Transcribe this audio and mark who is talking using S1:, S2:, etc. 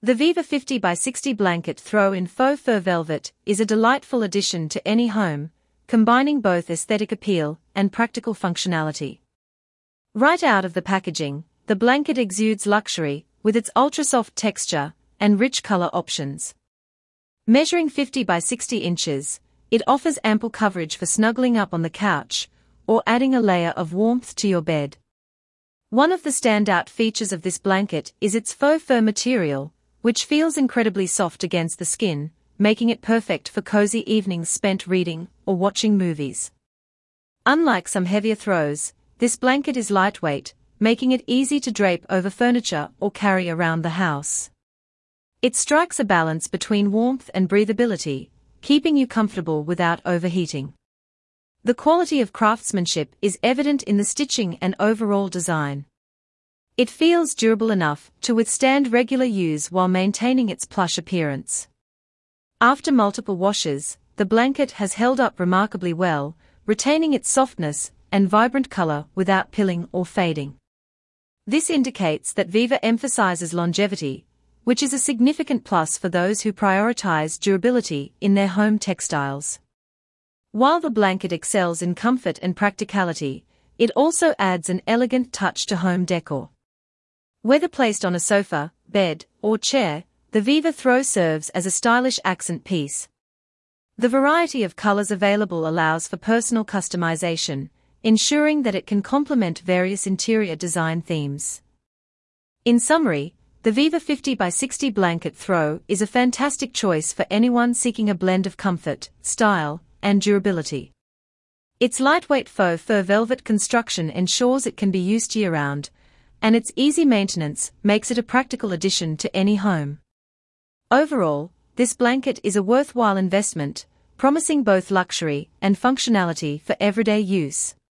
S1: The Viva 50 by 60 blanket throw in faux fur velvet is a delightful addition to any home, combining both aesthetic appeal and practical functionality. Right out of the packaging, the blanket exudes luxury, with its ultra-soft texture and rich color options. Measuring 50 by 60 inches, it offers ample coverage for snuggling up on the couch or adding a layer of warmth to your bed. One of the standout features of this blanket is its faux fur material, which feels incredibly soft against the skin, making it perfect for cozy evenings spent reading or watching movies. Unlike some heavier throws, this blanket is lightweight, making it easy to drape over furniture or carry around the house. It strikes a balance between warmth and breathability, keeping you comfortable without overheating. The quality of craftsmanship is evident in the stitching and overall design. It feels durable enough to withstand regular use while maintaining its plush appearance. After multiple washes, the blanket has held up remarkably well, retaining its softness and vibrant color without pilling or fading. This indicates that Viva emphasizes longevity, which is a significant plus for those who prioritize durability in their home textiles. While the blanket excels in comfort and practicality, it also adds an elegant touch to home decor. Whether placed on a sofa, bed, or chair, the Viva throw serves as a stylish accent piece. The variety of colors available allows for personal customization, ensuring that it can complement various interior design themes. In summary, the Viva 50 by 60 blanket throw is a fantastic choice for anyone seeking a blend of comfort, style, and durability. Its lightweight faux fur velvet construction ensures it can be used year-round, and its easy maintenance makes it a practical addition to any home. Overall, this blanket is a worthwhile investment, promising both luxury and functionality for everyday use.